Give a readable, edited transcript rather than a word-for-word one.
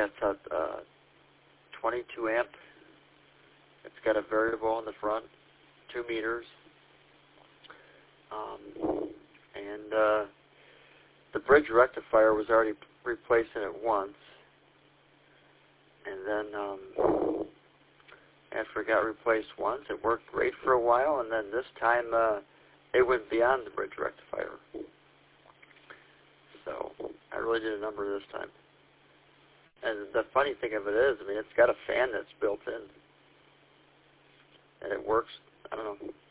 That's a 22 amp. It's got a variable on the front, 2 meters. And the bridge rectifier was already replaced in it once. And then after it got replaced once, it worked great for a while, and then this time it went beyond the bridge rectifier. So I really did a number this time. And the funny thing of it is, I mean, it's got a fan that's built in, and it works, I don't know,